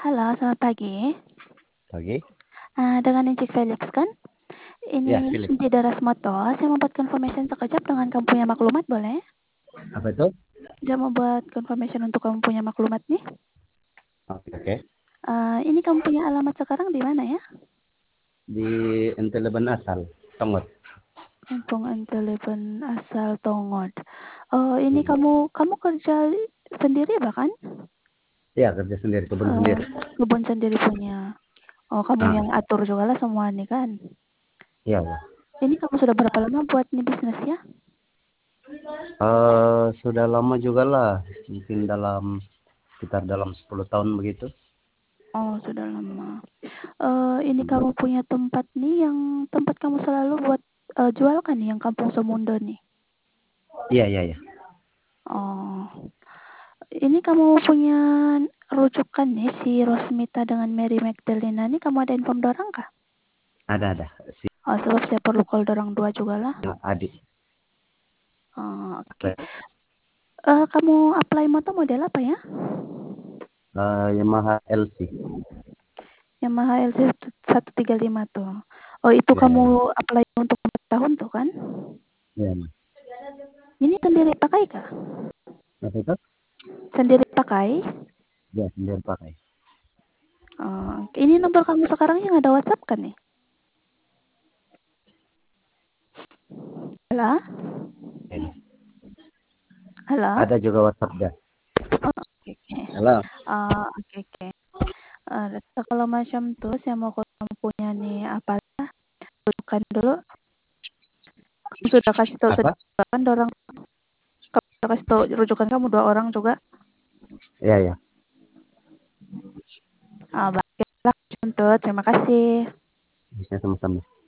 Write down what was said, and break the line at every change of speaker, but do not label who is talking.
Halo, selamat pagi.
Pagi?
Dengan Encik Felix kan? Ini
Ya, Philip.
di Daras Motor, saya mau buat confirmation sekejap dengan kamu punya maklumat, boleh?
Apa itu?
Saya mau buat confirmation untuk kamu punya maklumat nih.
Oke, oke.
Ini kamu punya alamat sekarang di mana ya?
Di N11 asal, Tongot.
Kampung Antelepen asal Tongod. Ini
Hmm.
kamu kerja sendiri bahkan?
Ya, kerja sendiri, kebun sendiri.
Kebun sendiri punya. Oh, kamu
Ah,
yang atur juga lah semua nih kan?
iya, ya.
Ini kamu sudah berapa lama buat nih bisnis ya?
Sudah lama juga lah, mungkin sekitar dalam 10 tahun begitu.
Oh, sudah lama. Ini
Hmm.
kamu punya tempat nih yang tempat kamu selalu buat jual kan nih yang Kampung Semundo nih?
Iya, iya, iya.
Oh, ini kamu punya rujukan nih si Rosmita dengan Mary Magdalena nih kamu ada info dorang kah?
Ada. Si
Oh, sebab saya perlu call dorang dua juga lah.
adik.
Oh, oke. Kamu apply motor model apa ya?
Yamaha LC.
Yamaha LC 135 tuh. Oh, itu
Ya, ya,
kamu
ya.
apply untuk 4 tahun tuh kan?
Ya,
Ini sendiri pakai kah?
apa itu?
Sendiri pakai?
Ya, sendiri pakai.
Ini nomor kamu sekarang yang ada WhatsApp kan nih? Halo?
Ini.
Halo?
Ada juga WhatsApp ya.
Oh, oke.
Halo.
Oke. Kalau macam tuh saya mau kamu punya nih apa rujukan dulu. Kamu sudah kasih tahu
Apa?
kan orang kamu sudah kasih tahu rujukan kamu 2 orang juga.
Ya, ya.
Baiklah, tuh. Terima kasih.
Bisa sama-sama.